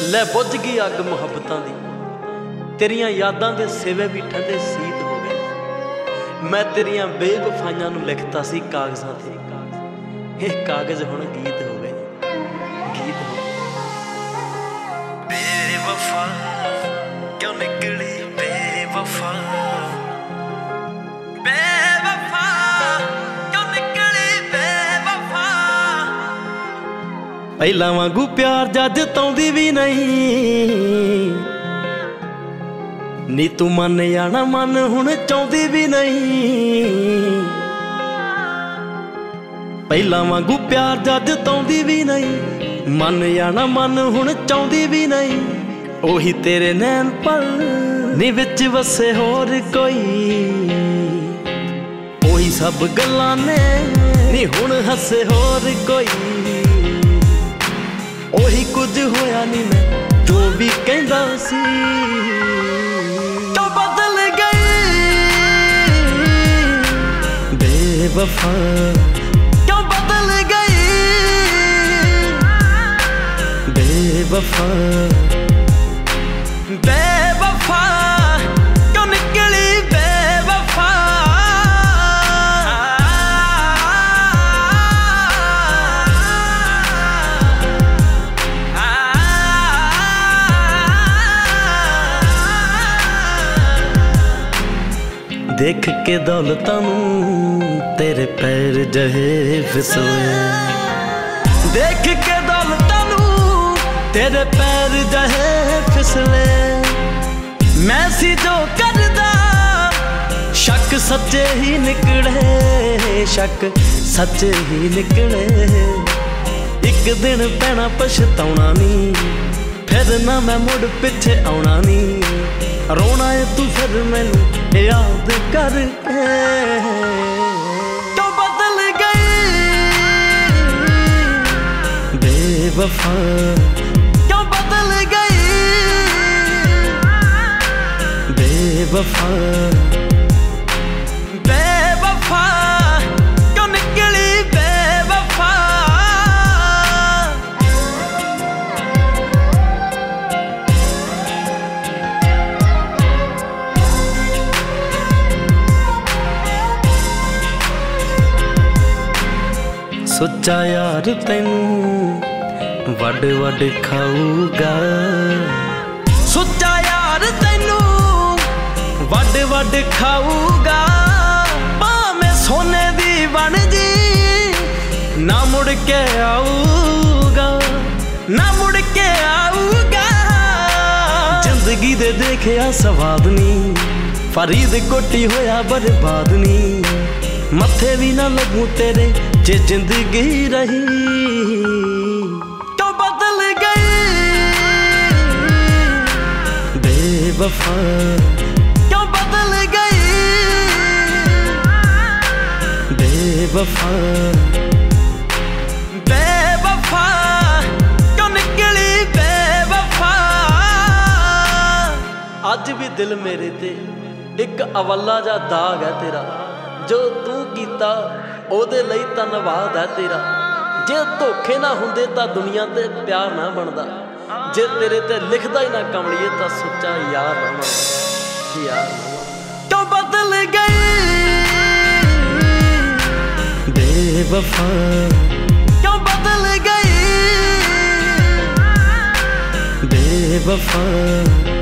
ਲੈ बुझ गई अग मुहब्बतां दी, तेरियां यादां दे सेवे भी ठंडे सीत हो गए। मैं तेरियां बेवफाइयां नूं लिखता सी कागज़ां ते, ये कागज़ हुण गीत हो गए, गीत हो गए। बेवफा क्यों निकली बेवफा, बेवफा क्यों निकली बेवफा। पहला वांगू प्यार जज ताउंदी भी नहीं, नी तू मन जाना मन हुण चाहुंदी भी नहीं। पहला वांगू प्यार जज ताउंदी भी नहीं, मन जाना मन हुण चाहुंदी भी नहीं। ओही तेरे नैन पल नी विच वसे होर कोई, ओही सब गल्लां ने नी हुण हसे होर कोई। ओही कुछ होया नी मैं जो भी कहंदा सी, क्यों बदल गई बेवफा, क्यों बदल गई बेवफा। बेवफा क्यों निकली बेवफा, देख के दौलतां नूं तेरे पैर जहे फिसले, देख के दौलतां नूं तेरे पैर जहे फिसले। मैं सी जो करदा शक सच्चे ही निकले, शक सच्चे ही निकले। एक दिन पैना पछताउणा नी, फिर ना मैं मुड़ पिछे आउणा नी। रोना है तू फिर मैनू याद करके, क्यों बदल गई बेवफा, क्यों बदल गई बेवफा। बेवफा क्यों निकली बेवफा। सोचा यार तैनू वड वड खाऊगा, सोचा यार तैनू वड वड खाऊगा। भावें सोने दी बन जी ना मुड़ के आऊगा, ना मुड़ के आऊगा। जिंदगी दे देखिया सवाद नी, फरीद कोटी होया बर्बाद नी। मथे भी ना लगूं तेरे जे जिंदगी रही, क्यों बदल गई बेवफा, क्यों बदल गई बेवफा। बेवफा क्यों निकली बेवफा। अज भी दिल मेरे ते एक अवला जा दाग है तेरा, जो तू कीता ओदे लई धन्नवाद है तेरा। जे धोखे ना हुंदे तां दुनिया ते प्यार ना बनदा, जे तेरे ते लिखदा ही ना कमलिए तां सच्चा यार ना बनदा, यार ना। क्यों बदल गई बेवफा, क्यों बदल गई बेवफा।